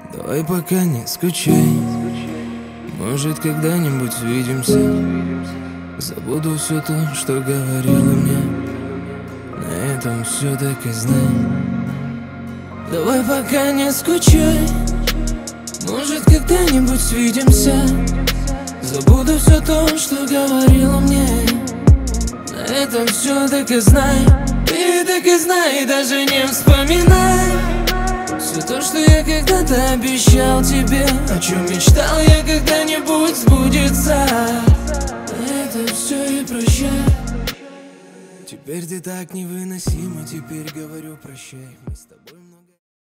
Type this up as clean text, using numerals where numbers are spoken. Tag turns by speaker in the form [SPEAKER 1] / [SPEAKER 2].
[SPEAKER 1] Давай пока не скучай, может когда-нибудь увидимся. Забуду все то, что говорила мне. На этом все, так и знай. Давай пока не скучай, может когда-нибудь свидимся. Забуду все то, что говорила мне. На этом все, так и знай. Ты так и знай, даже не вспоминай все то, что я когда-то обещал тебе, о чем мечтал я когда-нибудь сбудется. Это все и прощай. Теперь ты так невыносима, теперь говорю прощай. Мы с тобой